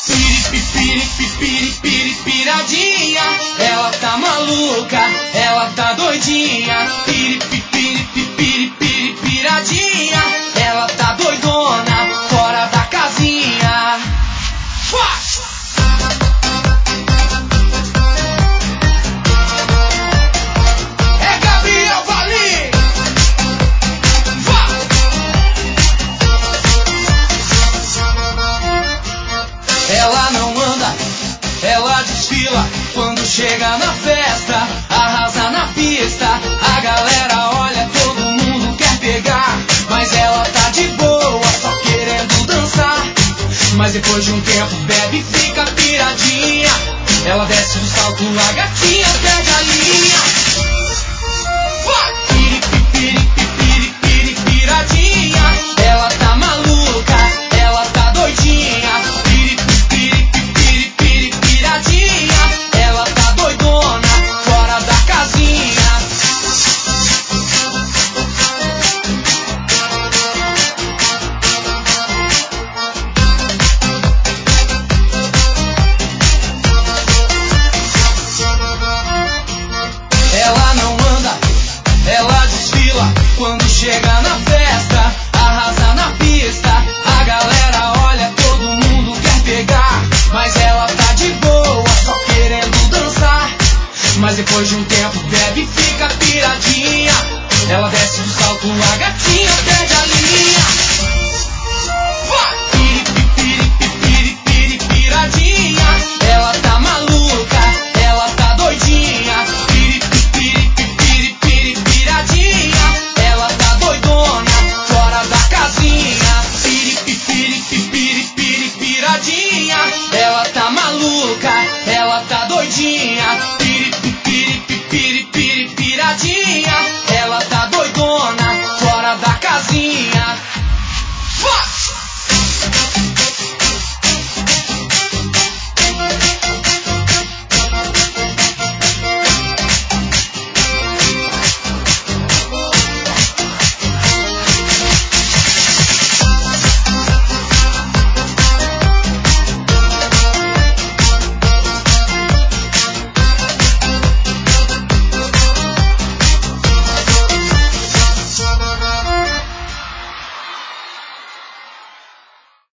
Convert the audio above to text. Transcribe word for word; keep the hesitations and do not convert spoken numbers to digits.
Piradinha, ela tá maluca, ela tá doidinha. Piradinha, ela tá doidona, fora da casinha. É Gabriel Valim. Ela não anda, ela desfila. Quando chega na festa, arrasa na pista. A galera olha, todo mundo quer pegar, mas ela tá de boa, só querendo dançar. Mas depois de um tempo bebe e fica piradinha. Ela desce do salto, a gatinha pega a linha. Piradinha.